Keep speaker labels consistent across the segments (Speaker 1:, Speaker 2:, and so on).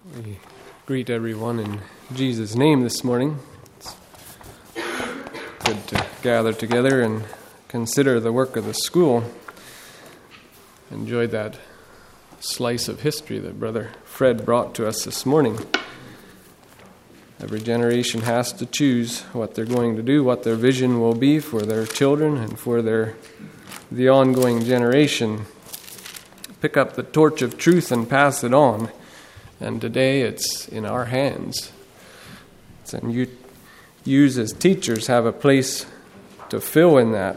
Speaker 1: We greet everyone in Jesus' name this morning. It's good to gather together and consider the work of the school. Enjoyed that slice of history that Brother Fred brought to us this morning. Every generation has to choose what they're going to do, what their vision will be for their children and for the ongoing generation. Pick up the torch of truth and pass it on. And today it's in our hands. And you as teachers have a place to fill in that.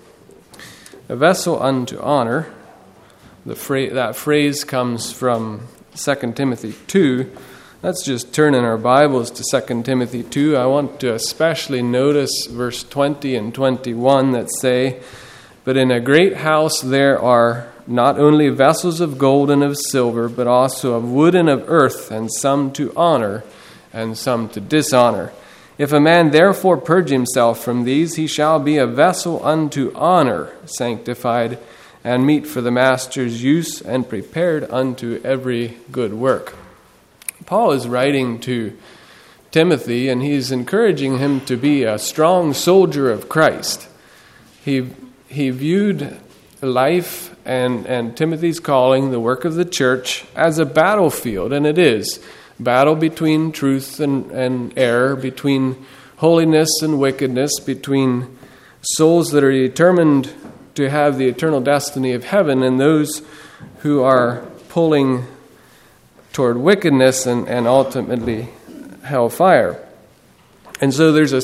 Speaker 1: A vessel unto honor, that phrase comes from 2 Timothy 2. Let's just turn in our Bibles to 2 Timothy 2. I want to especially notice verse 20 and 21 that say, "But in a great house there are not only vessels of gold and of silver, but also of wood and of earth, and some to honor, and some to dishonor. If a man therefore purge himself from these, he shall be a vessel unto honor, sanctified, and meet for the master's use, and prepared unto every good work." Paul is writing to Timothy, and he's encouraging him to be a strong soldier of Christ. He viewed life and Timothy's calling, the work of the church, as a battlefield, and it is. Battle between truth and error, between holiness and wickedness, between souls that are determined to have the eternal destiny of heaven and those who are pulling toward wickedness and ultimately hellfire. And so there's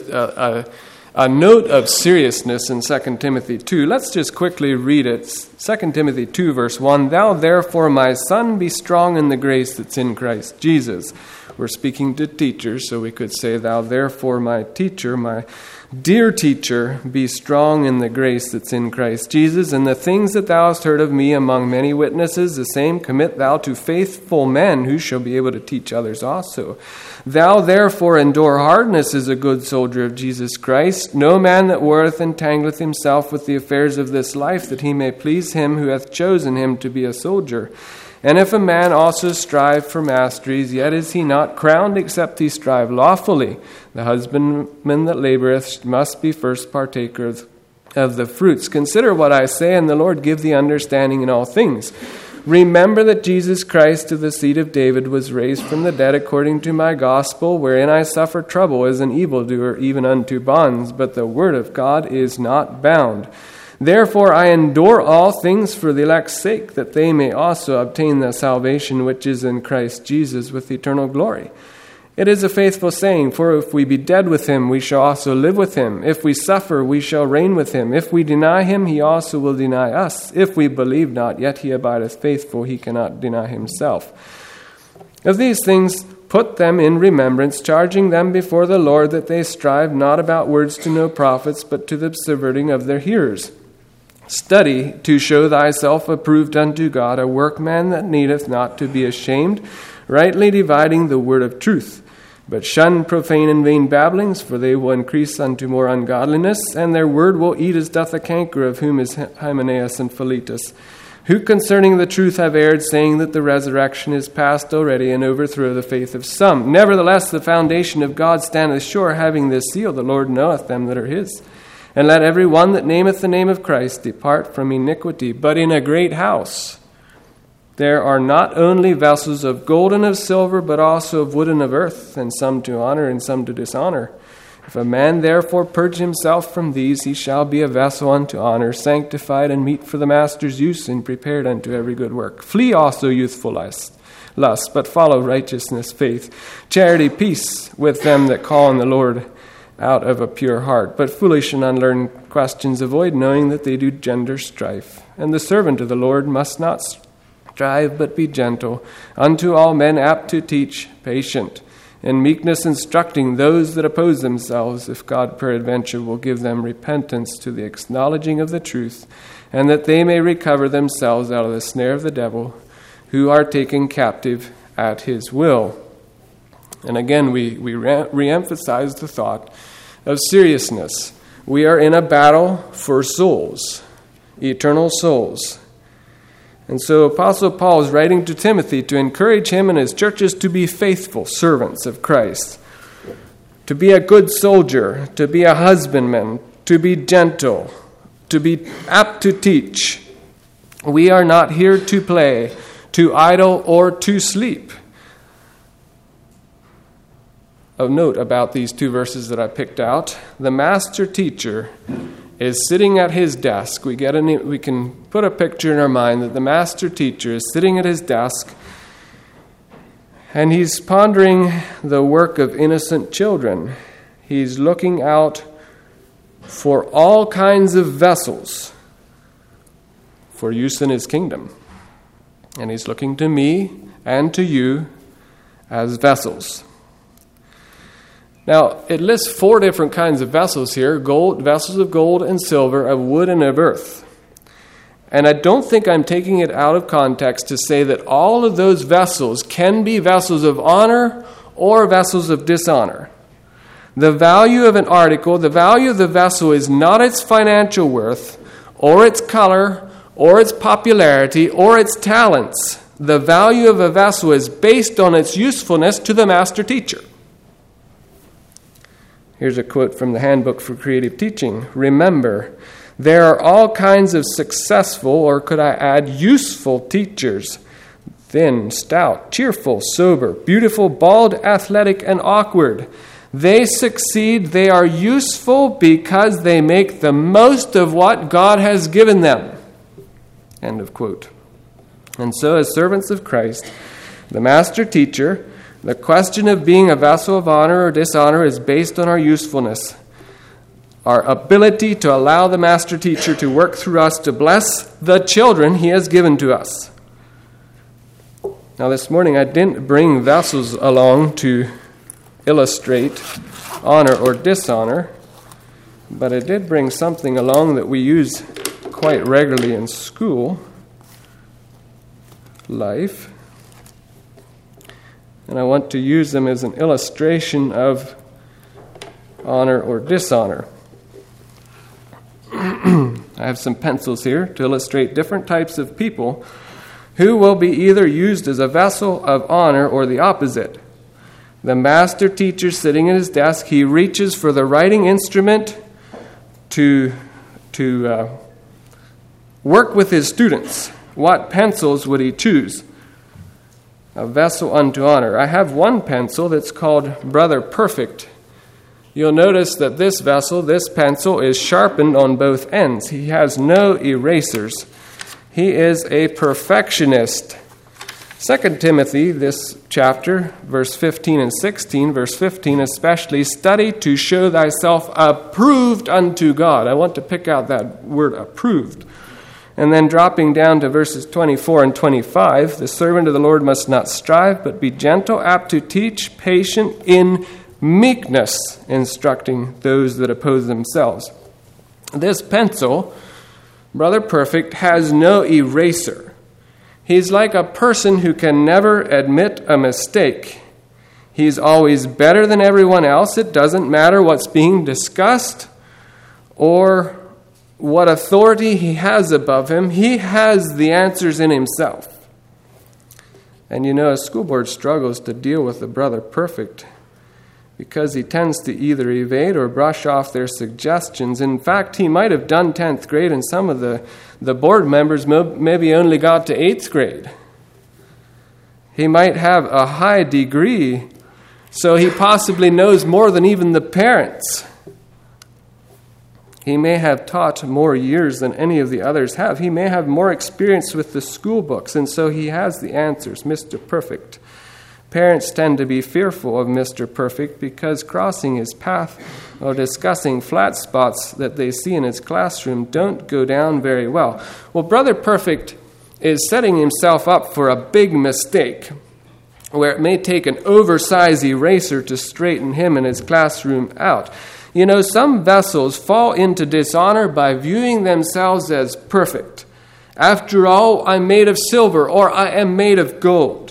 Speaker 1: a note of seriousness in 2 Timothy 2. Let's just quickly read it. 2 Timothy 2, verse 1. "Thou therefore, my son, be strong in the grace that's in Christ Jesus." We're speaking to teachers, so we could say, "Thou therefore, my teacher, my dear teacher, be strong in the grace that's in Christ Jesus, and the things that thou hast heard of me among many witnesses, the same commit thou to faithful men who shall be able to teach others also. Thou therefore endure hardness as a good soldier of Jesus Christ. No man that warreth entangleth himself with the affairs of this life, that he may please him who hath chosen him to be a soldier. And if a man also strive for masteries, yet is he not crowned except he strive lawfully. The husbandman that laboureth must be first partaker of the fruits. Consider what I say, and the Lord give thee understanding in all things. Remember that Jesus Christ of the seed of David was raised from the dead according to my gospel, wherein I suffer trouble as an evildoer, even unto bonds. But the word of God is not bound. Therefore I endure all things for the elect's sake, that they may also obtain the salvation which is in Christ Jesus with eternal glory. It is a faithful saying, for if we be dead with him, we shall also live with him. If we suffer, we shall reign with him. If we deny him, he also will deny us. If we believe not, yet he abideth faithful, he cannot deny himself. Of these things put them in remembrance, charging them before the Lord that they strive not about words to no profits, but to the subverting of their hearers. Study to show thyself approved unto God, a workman that needeth not to be ashamed, rightly dividing the word of truth. But shun profane and vain babblings, for they will increase unto more ungodliness, and their word will eat as doth a canker, of whom is Hymenaeus and Philetus, who concerning the truth have erred, saying that the resurrection is past already, and overthrow the faith of some. Nevertheless, the foundation of God standeth sure, having this seal, the Lord knoweth them that are his. And let every one that nameth the name of Christ depart from iniquity. But in a great house there are not only vessels of gold and of silver, but also of wood and of earth, and some to honor and some to dishonor. If a man therefore purge himself from these, he shall be a vessel unto honor, sanctified, and meet for the master's use, and prepared unto every good work. Flee also youthful lust, but follow righteousness, faith, charity, peace with them that call on the Lord out of a pure heart. But foolish and unlearned questions avoid, knowing that they do gender strife. And the servant of the Lord must not strive, but be gentle, unto all men apt to teach, patient, in meekness instructing those that oppose themselves, if God peradventure will give them repentance to the acknowledging of the truth, and that they may recover themselves out of the snare of the devil, who are taken captive at his will. And again, we re-emphasize the thought of seriousness. We are in a battle for souls, eternal souls. And so Apostle Paul is writing to Timothy to encourage him and his churches to be faithful servants of Christ, to be a good soldier, to be a husbandman, to be gentle, to be apt to teach. We are not here to play, to idle, or to sleep. Of note about these two verses that I picked out, the master teacher is sitting at his desk. We can put a picture in our mind that the master teacher is sitting at his desk and he's pondering the work of innocent children. He's looking out for all kinds of vessels for use in his kingdom. And he's looking to me and to you as vessels. Now, it lists 4 different kinds of vessels here: vessels of gold and silver, of wood and of earth. And I don't think I'm taking it out of context to say that all of those vessels can be vessels of honor or vessels of dishonor. The value of an article, the value of the vessel is not its financial worth, or its color, or its popularity, or its talents. The value of a vessel is based on its usefulness to the master teacher. Here's a quote from the Handbook for Creative Teaching. Remember, there are all kinds of successful, or could I add, useful teachers. Thin, stout, cheerful, sober, beautiful, bald, athletic, and awkward. They succeed, they are useful because they make the most of what God has given them. End of quote. And so, as servants of Christ, the master teacher, the question of being a vessel of honor or dishonor is based on our usefulness, our ability to allow the master teacher to work through us to bless the children he has given to us. Now this morning I didn't bring vessels along to illustrate honor or dishonor, but I did bring something along that we use quite regularly in school life. And I want to use them as an illustration of honor or dishonor. I have some pencils here to illustrate different types of people who will be either used as a vessel of honor or the opposite. The master teacher sitting at his desk, he reaches for the writing instrument to work with his students. What pencils would he choose? A vessel unto honor. I have one pencil that's called Brother Perfect. You'll notice that this pencil, is sharpened on both ends. He has no erasers. He is a perfectionist. 2 Timothy, this chapter, verse 15 and 16, verse 15 especially, study to show thyself approved unto God. I want to pick out that word approved. And then dropping down to verses 24 and 25, the servant of the Lord must not strive, but be gentle, apt to teach, patient, in meekness, instructing those that oppose themselves. This pencil, Brother Perfect, has no eraser. He's like a person who can never admit a mistake. He's always better than everyone else. It doesn't matter what's being discussed or what authority he has above him. He has the answers in himself. And you know, a school board struggles to deal with the Brother Perfect because he tends to either evade or brush off their suggestions. In fact, he might have done 10th grade and some of the board members maybe only got to 8th grade. He might have a high degree, so he possibly knows more than even the parents. He may have taught more years than any of the others have. He may have more experience with the school books, and so he has the answers, Mr. Perfect. Parents tend to be fearful of Mr. Perfect because crossing his path or discussing flat spots that they see in his classroom don't go down very well. Well, Brother Perfect is setting himself up for a big mistake where it may take an oversized eraser to straighten him and his classroom out. You know, some vessels fall into dishonor by viewing themselves as perfect. After all, I'm made of silver, or I am made of gold.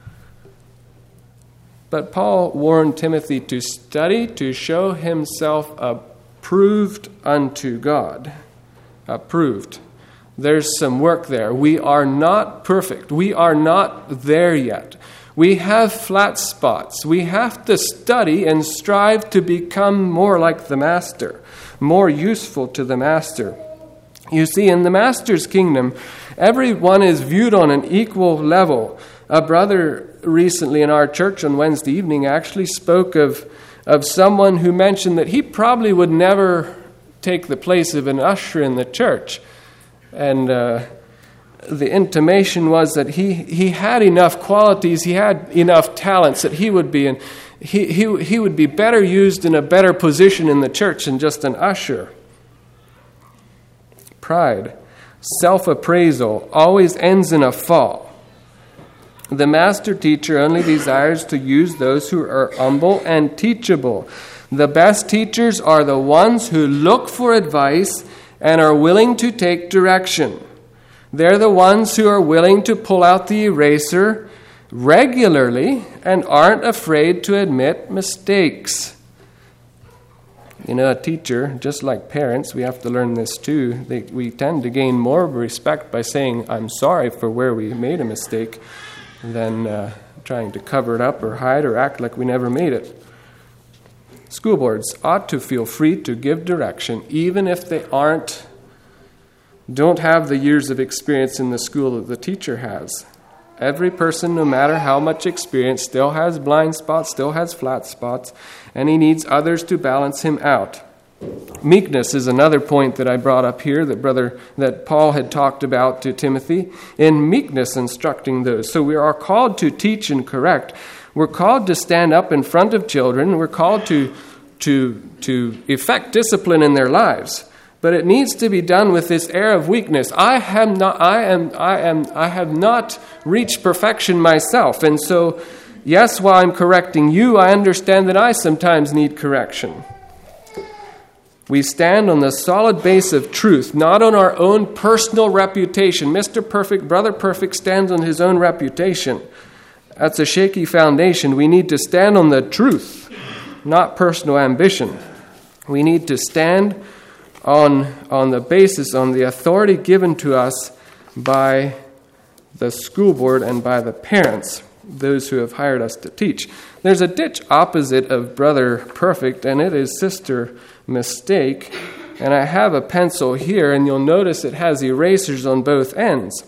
Speaker 1: But Paul warned Timothy to study to show himself approved unto God. Approved. There's some work there. We are not perfect. We are not there yet. We have flat spots. We have to study and strive to become more like the Master, more useful to the Master. You see, in the Master's kingdom, everyone is viewed on an equal level. A brother recently in our church on Wednesday evening actually spoke of someone who mentioned that he probably would never take the place of an usher in the church. And the intimation was that he had enough qualities, he had enough talents that he would be he would be better used in a better position in the church than just an usher. Pride, self-appraisal, always ends in a fall. The master teacher only desires to use those who are humble and teachable. The best teachers are the ones who look for advice and are willing to take direction. They're the ones who are willing to pull out the eraser regularly and aren't afraid to admit mistakes. You know, a teacher, just like parents, we have to learn this too. We tend to gain more respect by saying, I'm sorry for where we made a mistake, than trying to cover it up or hide or act like we never made it. School boards ought to feel free to give direction, even if they don't have the years of experience in the school that the teacher has. Every person, no matter how much experience, still has blind spots, still has flat spots, and he needs others to balance him out. Meekness is another point that I brought up here that Paul had talked about to Timothy. In meekness, instructing those. So we are called to teach and correct. We're called to stand up in front of children. We're called to effect discipline in their lives. But it needs to be done with this air of weakness. I have not reached perfection myself. And so, yes, while I'm correcting you, I understand that I sometimes need correction. We stand on the solid base of truth, not on our own personal reputation. Mr. Perfect, Brother Perfect stands on his own reputation. That's a shaky foundation. We need to stand on the truth, not personal ambition. We need to stand on the basis, on the authority given to us by the school board and by the parents, those who have hired us to teach. There's a ditch opposite of Brother Perfect, and it is Sister Mistake. And I have a pencil here, and you'll notice it has erasers on both ends.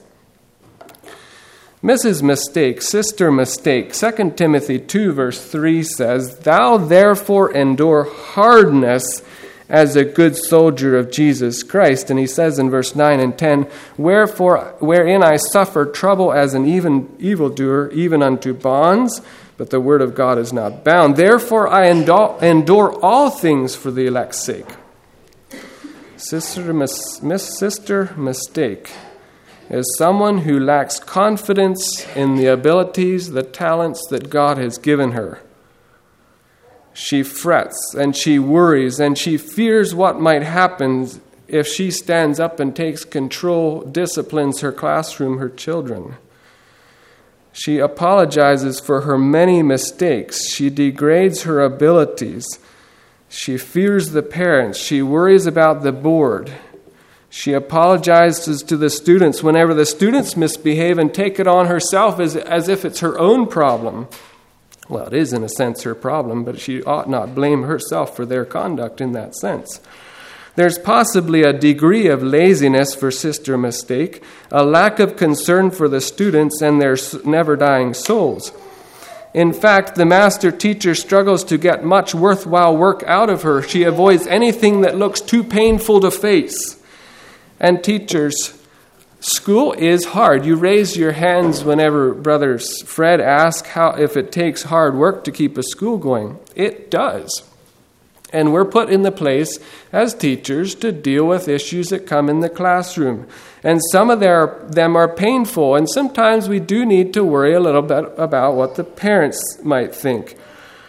Speaker 1: Mrs. Mistake, Sister Mistake, 2 Timothy 2 verse 3 says, Thou therefore endure hardness as a good soldier of Jesus Christ. And he says in verse 9 and 10, Wherefore, wherein I suffer trouble as an evildoer, even unto bonds, but the word of God is not bound. Therefore I endure all things for the elect's sake. Sister Mistake is someone who lacks confidence in the abilities, the talents that God has given her. She frets and she worries and she fears what might happen if she stands up and takes control, disciplines her classroom, her children. She apologizes for her many mistakes. She degrades her abilities. She fears the parents. She worries about the board. She apologizes to the students whenever the students misbehave and take it on herself as if it's her own problem. Well, it is in a sense her problem, but she ought not blame herself for their conduct in that sense. There's possibly a degree of laziness for Sister Mistake, a lack of concern for the students and their never-dying souls. In fact, the master teacher struggles to get much worthwhile work out of her. She avoids anything that looks too painful to face. And teachers, school is hard. You raise your hands whenever Brother Fred asks if it takes hard work to keep a school going. It does. And we're put in the place as teachers to deal with issues that come in the classroom. And some of them are painful, and sometimes we do need to worry a little bit about what the parents might think.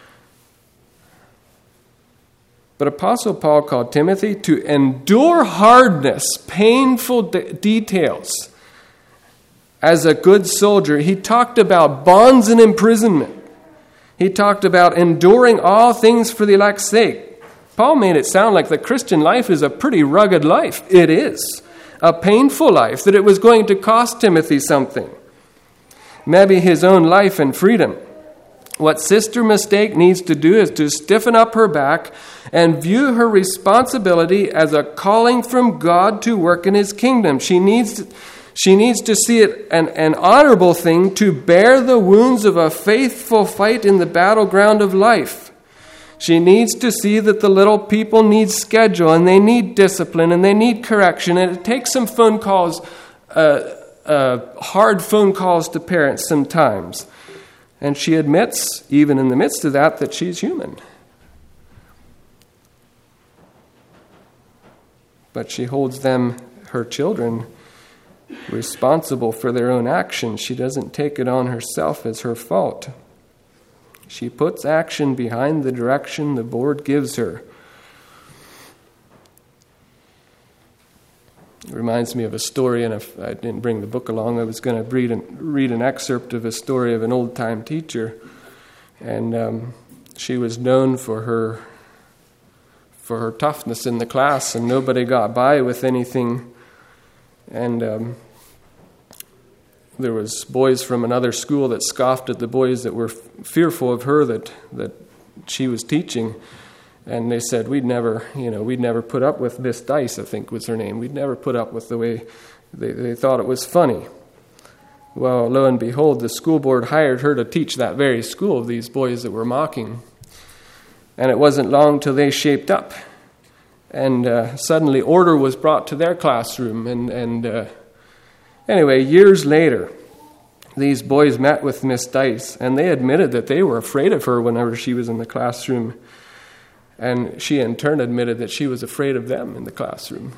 Speaker 1: But Apostle Paul called Timothy to endure hardness, painful details. As a good soldier, he talked about bonds and imprisonment. He talked about enduring all things for the elect's sake. Paul made it sound like the Christian life is a pretty rugged life. It is. a painful life, that it was going to cost Timothy something. Maybe his own life and freedom. What Sister Mistake needs to do is to stiffen up her back and view her responsibility as a calling from God to work in His kingdom. She needs to see it an honorable thing to bear the wounds of a faithful fight in the battleground of life. She needs to see that the little people need schedule, and they need discipline, and they need correction, and it takes some phone calls, hard phone calls to parents sometimes. And she admits, even in the midst of that, that she's human. But she holds them, her children, responsible for their own actions. She doesn't take it on herself as her fault. She puts action behind the direction the board gives her. It reminds me of a story, and if I didn't bring the book along, I was going to read an excerpt of a story of an old-time teacher. And she was known for her toughness in the class, and nobody got by with anything. And there was boys from another school that scoffed at the boys that were fearful of her that she was teaching. And they said, we'd never put up with Miss Dice, I think was her name. We'd never put up with the way they thought it was funny. Well, lo and behold, the school board hired her to teach that very school, these boys that were mocking. And it wasn't long till they shaped up. And suddenly order was brought to their classroom. And anyway, years later, these boys met with Miss Dice, and they admitted that they were afraid of her whenever she was in the classroom. And she in turn admitted that she was afraid of them in the classroom.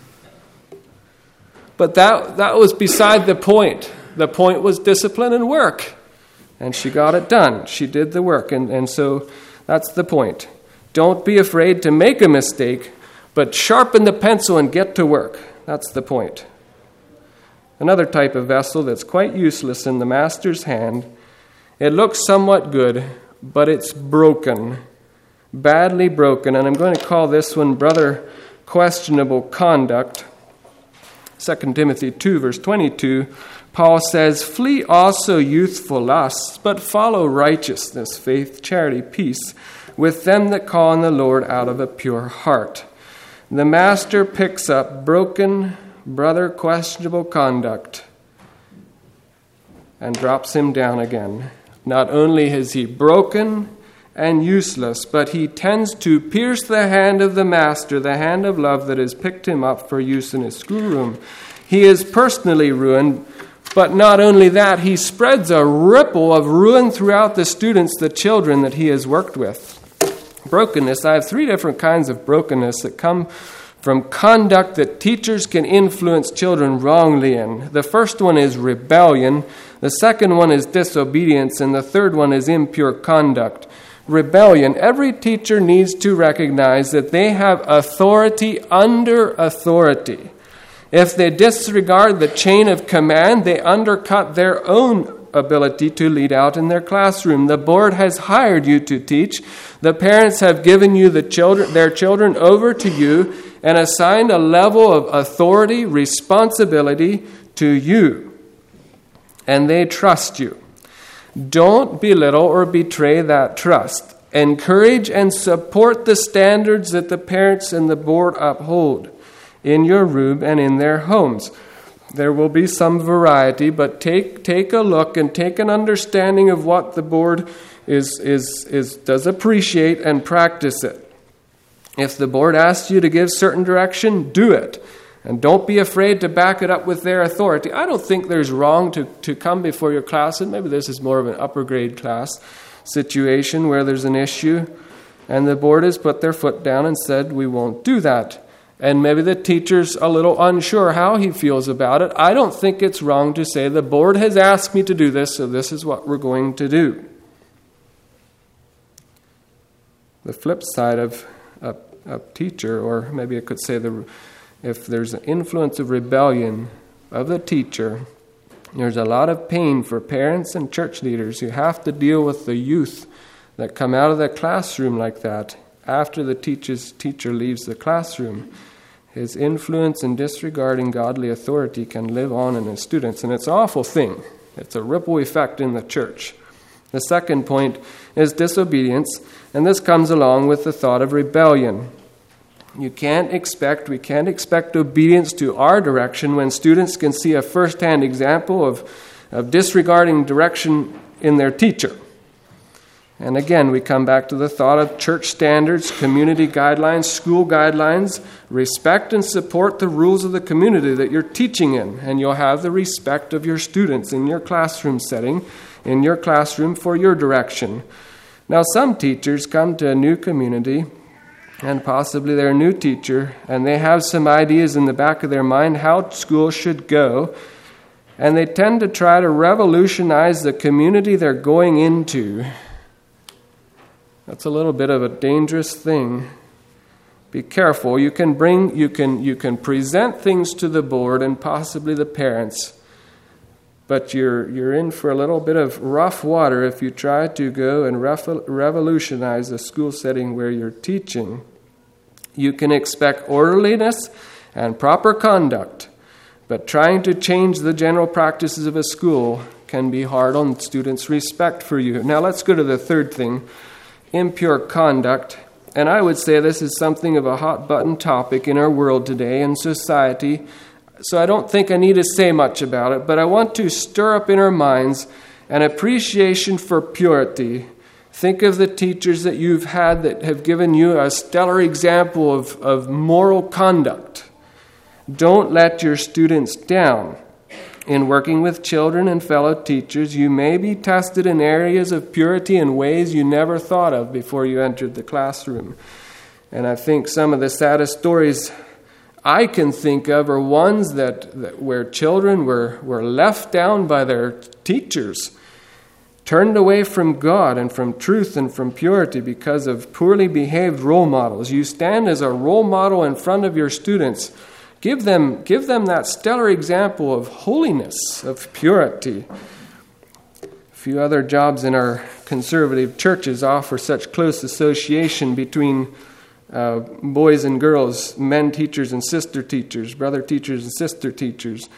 Speaker 1: But that was beside the point. The point was discipline and work. And she got it done. She did the work. And so that's the point. Don't be afraid to make a mistake, but sharpen the pencil and get to work. That's the point. Another type of vessel that's quite useless in the master's hand. It looks somewhat good, but it's broken. Badly broken, and I'm going to call this one Brother Questionable Conduct. 2 Timothy 2, verse 22, Paul says, "Flee also youthful lusts, but follow righteousness, faith, charity, peace, with them that call on the Lord out of a pure heart." The master picks up broken, brother questionable conduct and drops him down again. Not only is he broken and useless, but he tends to pierce the hand of the master, the hand of love that has picked him up for use in his schoolroom. He is personally ruined, but not only that, he spreads a ripple of ruin throughout the students, the children that he has worked with. Brokenness, I have 3 different kinds of brokenness that come from conduct that teachers can influence children wrongly in. The first one is rebellion, the second one is disobedience, and the third one is impure conduct. Rebellion. Every teacher needs to recognize that they have authority under authority. If they disregard the chain of command, they undercut their own ability to lead out in their classroom. The board has hired you to teach. The parents have given you their children over to you and assigned a level of authority, responsibility to you. And they trust you. Don't belittle or betray that trust. Encourage and support the standards that the parents and the board uphold in your room and in their homes. There will be some variety, but take a look and take an understanding of what the board does appreciate and practice it. If the board asks you to give certain direction, do it. And don't be afraid to back it up with their authority. I don't think there's wrong to come before your class, and maybe this is more of an upper grade class situation where there's an issue, and the board has put their foot down and said, we won't do that. And maybe the teacher's a little unsure how he feels about it. I don't think it's wrong to say, the board has asked me to do this, so this is what we're going to do. The flip side of a teacher, or maybe I could say if there's an influence of rebellion of the teacher, there's a lot of pain for parents and church leaders who have to deal with the youth that come out of the classroom like that after the teacher leaves the classroom. his influence in disregarding godly authority can live on in his students. And it's an awful thing. It's a ripple effect in the church. The second point is disobedience, and this comes along with the thought of rebellion. We can't expect obedience to our direction when students can see a first-hand example of disregarding direction in their teacher. And again, we come back to the thought of church standards, community guidelines, school guidelines. Respect and support the rules of the community that you're teaching in, and you'll have the respect of your students in your classroom setting, in your classroom for your direction. Now, some teachers come to a new community, and possibly they're a new teacher, and they have some ideas in the back of their mind how school should go, and they tend to try to revolutionize the community they're going into. That's a little bit of a dangerous thing. Be careful. You can present things to the board and possibly the parents, but you're in for a little bit of rough water if you try to go and revolutionize the school setting where you're teaching. You can expect orderliness and proper conduct, but trying to change the general practices of a school can be hard on students' respect for you. Now let's go to the third thing. Impure conduct, and I would say this is something of a hot-button topic in our world today, in society, so I don't think I need to say much about it, but I want to stir up in our minds an appreciation for purity. Think of the teachers that you've had that have given you a stellar example of moral conduct. Don't let your students down. In working with children and fellow teachers, you may be tested in areas of purity in ways you never thought of before you entered the classroom. And I think some of the saddest stories I can think of are ones that where children were left down by their teachers, turned away from God and from truth and from purity because of poorly behaved role models. You stand as a role model in front of your students. Give them that stellar example of holiness, of purity. A few other jobs in our conservative churches offer such close association between boys and girls, men teachers and sister teachers, brother teachers and sister teachers,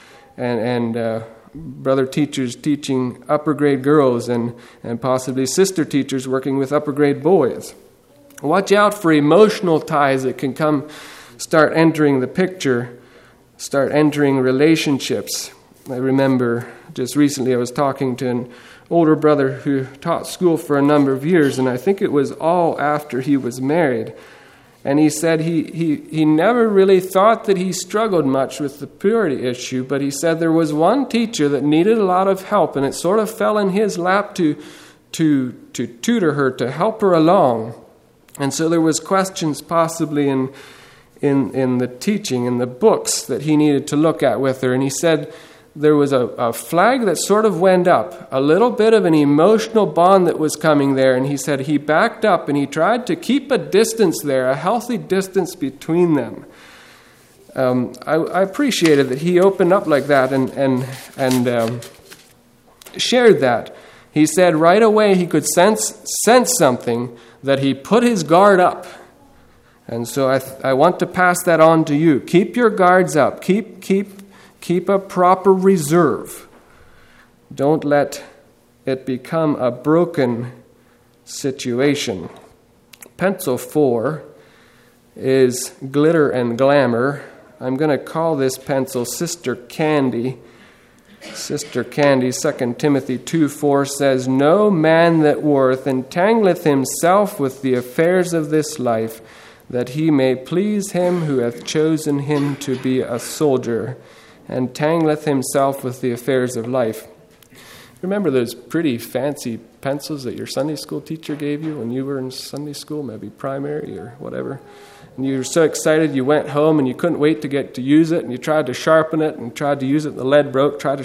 Speaker 1: and brother teachers teaching upper grade girls, and possibly sister teachers working with upper grade boys. Watch out for emotional ties that can start entering the picture, start entering relationships. I remember just recently I was talking to an older brother who taught school for a number of years, and I think it was all after he was married. And he said he never really thought that he struggled much with the purity issue, but he said there was one teacher that needed a lot of help, and it sort of fell in his lap to tutor her, to help her along. And so there was questions possibly in the teaching, in the books that he needed to look at with her. And he said there was a flag that sort of went up, a little bit of an emotional bond that was coming there. And he said he backed up and he tried to keep a distance there, a healthy distance between them. I appreciated that he opened up like that and shared that. He said right away he could sense something, that he put his guard up. And so I want to pass that on to you. Keep your guards up. Keep a proper reserve. Don't let it become a broken situation. Pencil 4 is glitter and glamour. I'm going to call this pencil Sister Candy. Sister Candy, 2 Timothy 2:4 says, "No man that warreth entangleth himself with the affairs of this life, that he may please him who hath chosen him to be a soldier, entangleth himself with the affairs of life." Remember those pretty fancy pencils that your Sunday school teacher gave you when you were in Sunday school, maybe primary or whatever? And you were so excited you went home and you couldn't wait to get to use it, and you tried to sharpen it and tried to use it, and the lead broke, tried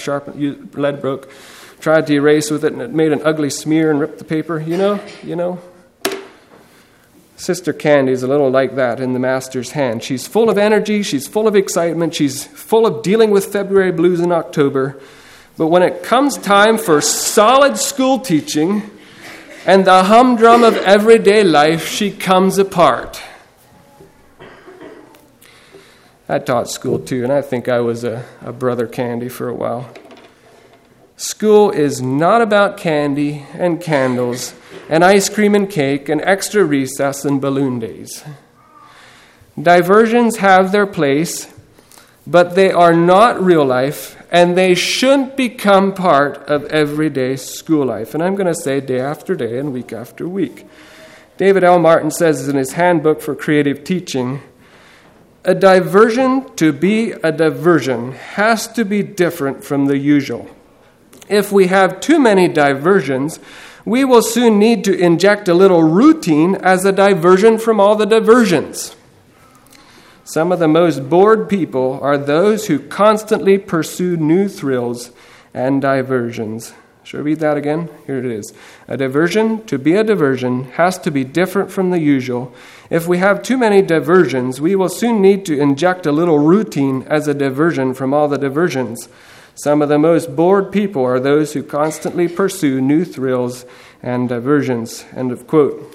Speaker 1: to erase with it, and it made an ugly smear and ripped the paper, you know? Sister Candy is a little like that in the Master's hand. She's full of energy, she's full of excitement, she's full of dealing with February blues in October. But when it comes time for solid school teaching and the humdrum of everyday life, she comes apart. I taught school too, and I think I was a brother Candy for a while. School is not about candy and candles and ice cream and cake and extra recess and balloon days. Diversions have their place, but they are not real life, and they shouldn't become part of everyday school life. And I'm going to say day after day and week after week. David L. Martin says in his handbook for creative teaching, a diversion to be a diversion has to be different from the usual. If we have too many diversions, we will soon need to inject a little routine as a diversion from all the diversions. Some of the most bored people are those who constantly pursue new thrills and diversions. Should I read that again? Here it is. A diversion, to be a diversion, has to be different from the usual. If we have too many diversions, we will soon need to inject a little routine as a diversion from all the diversions. Some of the most bored people are those who constantly pursue new thrills and diversions. End of quote.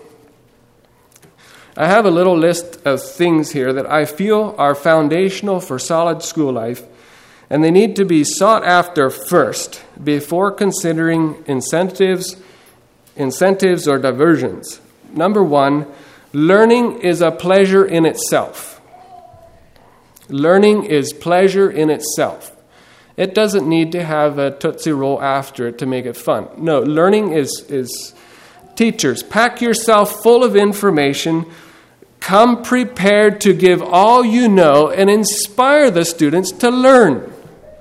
Speaker 1: I have a little list of things here that I feel are foundational for solid school life, and they need to be sought after first before considering incentives or diversions. Number one, learning is a pleasure in itself. Learning is pleasure in itself. It doesn't need to have a Tootsie Roll after it to make it fun. No, learning is teachers, pack yourself full of information. Come prepared to give all you know and inspire the students to learn.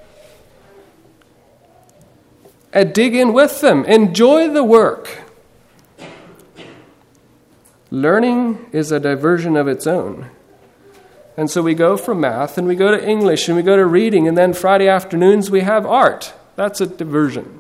Speaker 1: And dig in with them. Enjoy the work. Learning is a diversion of its own. And so we go from math, and we go to English, and we go to reading, and then Friday afternoons we have art. That's a diversion.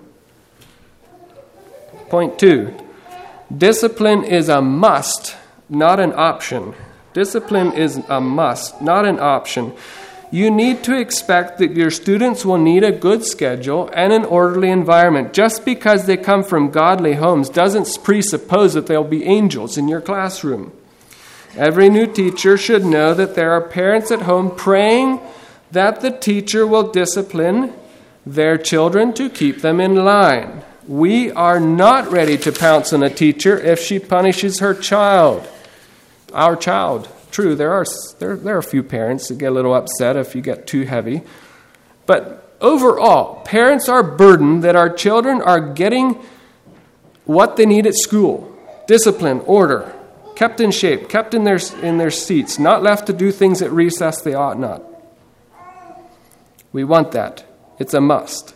Speaker 1: Point 2. Discipline is a must, not an option. Discipline is a must, not an option. You need to expect that your students will need a good schedule and an orderly environment. Just because they come from godly homes doesn't presuppose that they'll be angels in your classroom. Every new teacher should know that there are parents at home praying that the teacher will discipline their children to keep them in line. We are not ready to pounce on a teacher if she punishes her child. Our child. True, there are a few parents that get a little upset if you get too heavy. But overall, parents are burdened that our children are getting what they need at school. Discipline, order, kept in shape, kept in their seats, not left to do things at recess they ought not. We want that. It's a must.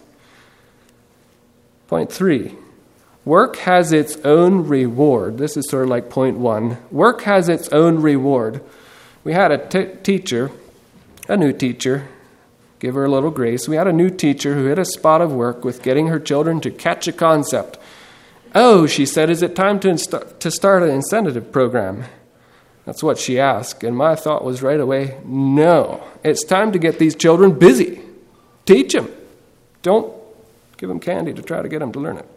Speaker 1: Point 3. Work has its own reward. This is sort of like point 1. Work has its own reward. We had a teacher, a new teacher, give her a little grace. We had a new teacher who hit a spot of work with getting her children to catch a concept. Oh, she said, is it time to start an incentive program? That's what she asked. And my thought was right away, no. It's time to get these children busy. Teach them. Don't give them candy to try to get them to learn it.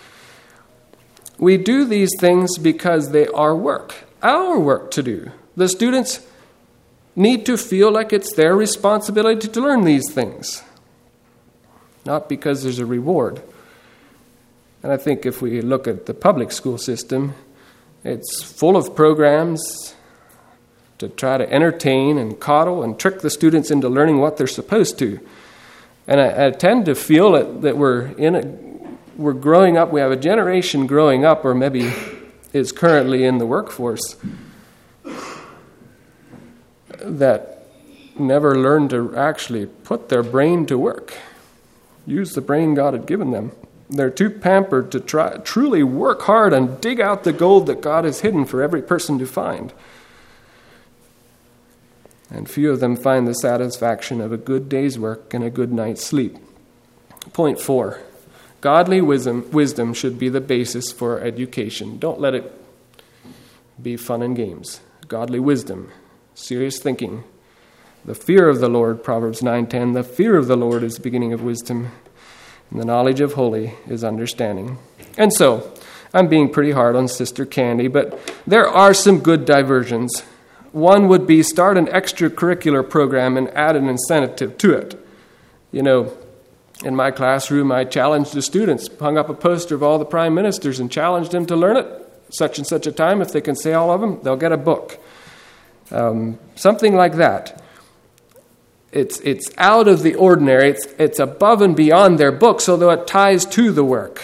Speaker 1: We do these things because they are work, our work to do. The students need to feel like it's their responsibility to learn these things, not because there's a reward. And I think if we look at the public school system, it's full of programs to try to entertain and coddle and trick the students into learning what they're supposed to. And I tend to feel that we're growing up, we have a generation growing up, or maybe is currently in the workforce, that never learned to actually put their brain to work, use the brain God had given them. They're too pampered to truly work hard and dig out the gold that God has hidden for every person to find. And few of them find the satisfaction of a good day's work and a good night's sleep. Point 4. Godly wisdom should be the basis for education. Don't let it be fun and games. Godly wisdom, serious thinking. The fear of the Lord, Proverbs 9:10, the fear of the Lord is the beginning of wisdom, and the knowledge of holy is understanding. And so, I'm being pretty hard on Sister Candy, but there are some good diversions. One would be start an extracurricular program and add an incentive to it. You know, in my classroom, I challenged the students, hung up a poster of all the prime ministers and challenged them to learn it such and such a time. If they can say all of them, they'll get a book. Something like that. It's out of the ordinary. It's above and beyond their book, so that it ties to the work.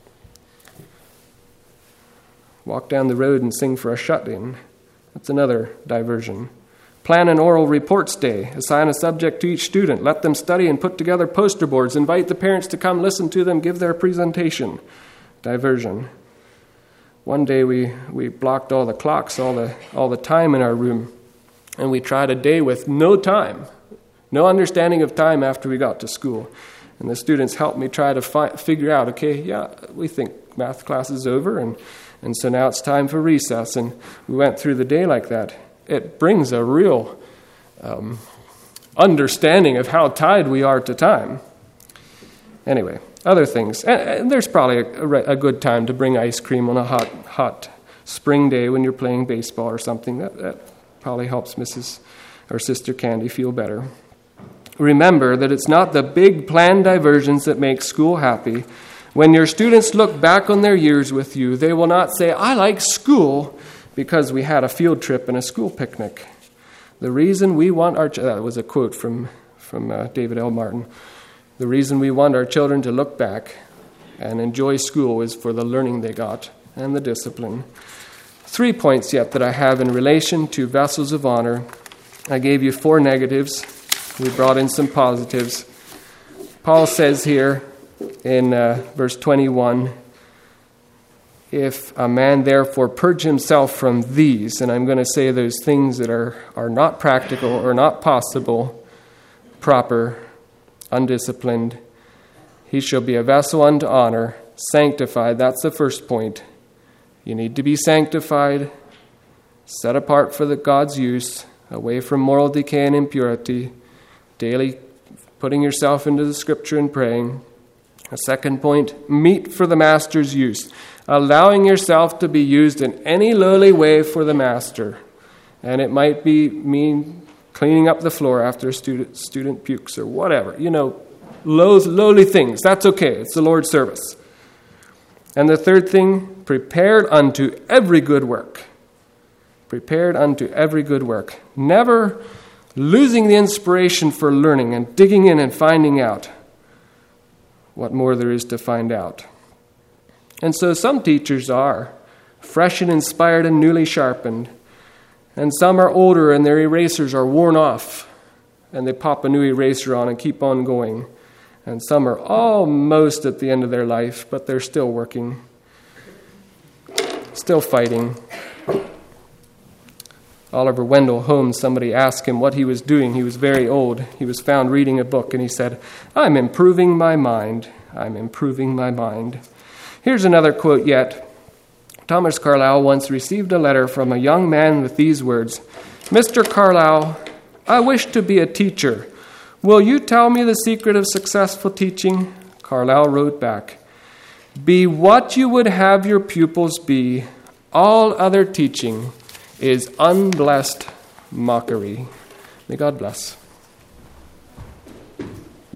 Speaker 1: Walk down the road and sing for a shut-in. That's another diversion. Plan an oral reports day. Assign a subject to each student. Let them study and put together poster boards. Invite the parents to come listen to them give their presentation. Diversion. One day we blocked all the clocks, all the time in our room, and we tried a day with no time, no understanding of time after we got to school. And the students helped me try to figure out, okay, yeah, we think math class is over, and so now it's time for recess. And we went through the day like that. It brings a real understanding of how tied we are to time. Anyway, other things. And there's probably a good time to bring ice cream on a hot spring day when you're playing baseball or something. That probably helps Mrs. or Sister Candy feel better. Remember that it's not the big planned diversions that make school happy. When your students look back on their years with you, they will not say, I like school because we had a field trip and a school picnic. The reason we want that was a quote from David L. Martin. The reason we want our children to look back and enjoy school is for the learning they got and the discipline. 3 points yet that I have in relation to vessels of honor. I gave you 4 negatives. We brought in some positives. Paul says here in verse 21, if a man therefore purge himself from these, and I'm going to say those things that are not practical or not possible, proper, undisciplined, he shall be a vessel unto honor, sanctified. That's the first point. You need to be sanctified, set apart for God's use, away from moral decay and impurity, daily putting yourself into the Scripture and praying. A second point, meet for the Master's use, allowing yourself to be used in any lowly way for the Master. And it might mean cleaning up the floor after a student pukes or whatever. You know, lowly things. That's okay. It's the Lord's service. And the third thing, prepared unto every good work. Prepared unto every good work. Never losing the inspiration for learning and digging in and finding out what more there is to find out. And so some teachers are fresh and inspired and newly sharpened. And some are older and their erasers are worn off. And they pop a new eraser on and keep on going. And some are almost at the end of their life, but they're still working. Still fighting. Oliver Wendell Holmes, somebody asked him what he was doing. He was very old. He was found reading a book, and he said, I'm improving my mind. I'm improving my mind. Here's another quote yet. Thomas Carlyle once received a letter from a young man with these words, Mr. Carlyle, I wish to be a teacher. Will you tell me the secret of successful teaching? Carlyle wrote back, be what you would have your pupils be. All other teaching is unblessed mockery. May God bless.